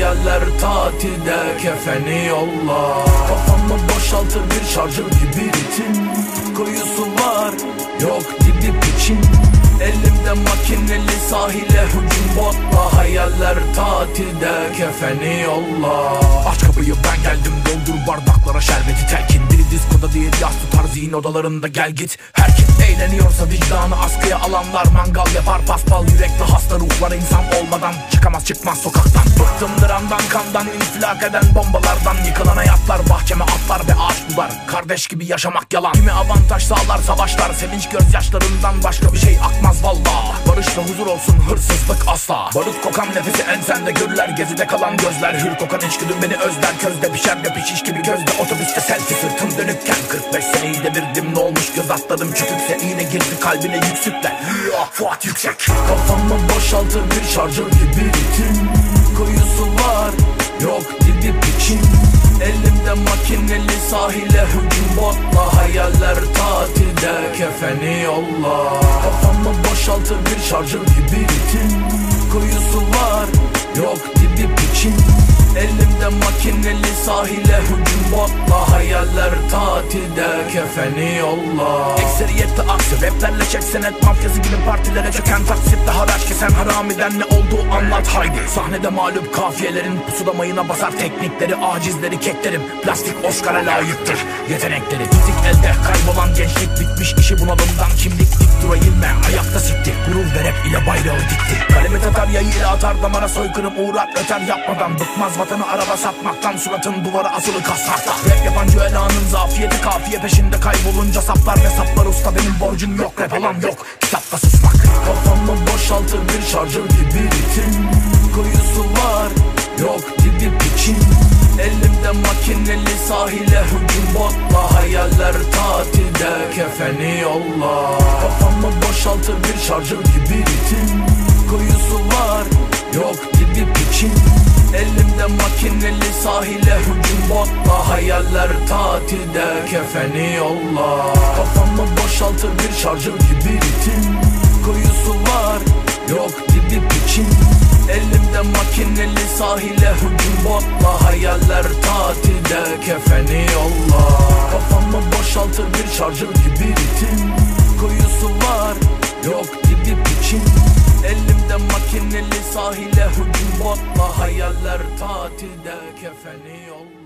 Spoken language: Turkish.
hayaller tatilde, kefeni yolla. Kafamı boşaltır bir şarjör gibi ritim, kuyusu var yok dibi piçin. Elimde makineli sahile hücum botla, hayaller tatilde, kefeni yolla. Aç kapıyı ben geldim, doldur bardaklara şerbeti telkin. Biri diskoda diğeri yas tutar zihin odalarında, gel git. Herkes eğleniyorsa vicdanı askıya alanlar mangal yapar, paspal yürekli hasta ruhlar insan olmadan çıkamaz çıkmaz sokaktan. Bıktım dramdan, kandan, infilak eden bombalardan. Yıkılan hayatlar bahçeme atlar ve ağaç bular. Kardeş gibi yaşamak yalan. Kimi avantaj sağlar savaşlar, sevinç gözyaşlarından başka bir şey akmaz valla. Barışla huzur olsun, hırsızlık asla. Barut kokan nefesi ensende gürler, gezide kalan gözler. Hür kokan içgüdüm beni özler, közde pişer de pişiş gibi gözde. Otobüste selfie sırtım dönükken 45 seneyi devirdim, ne olmuş göz atladım çökükse iğne girdi kalbine yüksükler. Fuat yüksek. Kafamı boşaltır bir şarjör gibi ritim, kuyusu var yok dibi piçin. Elimde makineli sahile hücum botla, hayaller tatilde, kefeni yolla. Kafamı boşaltır bir şarjör gibi ritim, kuyusu var yok dibi piçin. Elimde makineli sahile hücum botla, hayaller tatilde, kefeni yolla. Ekseriyette aksi raplerle çek senet mafyası gibi partilere çöken taksitle haraç kesen haramiden ne olduğu anlat haydi. Sahnede mağlup kafiyelerin pusuda mayına basar teknikleri, acizleri keklerim. Plastik Oscar'a layıktır yetenekleri. Müzik elde kaybolan gençlik bitmiş işi bunalımdan, kimlik dik dura inme ayakta siktir. Gurur ve rap ile bayrağı dikti. Kalemi tatar yayıyla atar damara, soykırım uğrar öter yapmadan. Bıkmaz vatanı araba satmaktan, suratın duvara asılı kaslarsa. Rap yapan cüelanın zafiyeti kafiye peşinde kaybolunca saplar ve saplar usta. Benim borcum yok, rap alan yok, kitapta susmak. Kafamı boşaltır bir şarjör gibi ritim, kuyusu var yok dibi piçin. Elimde makineli sahile hücum botla, hayaller tatilde, kefeni yolla. Kafamı boşaltır bir şarjör gibi ritim, kuyusu var yok dibi piçin. Elimde makineli sahile hücum botla, hayaller tatilde, kefeni yolla. Kafamı boşaltır bir şarjör gibi ritim, kuyusu var yok dibi piçin. Elimde makineli sahile hücum botla, hayaller tatilde, kefeni yolla. Kafamı boşaltır bir şarjör gibi ritim, kuyusu var yok dibi piçin. Elimde makineli sahile hücum botla, hayaller tatilde, kefeni yolla.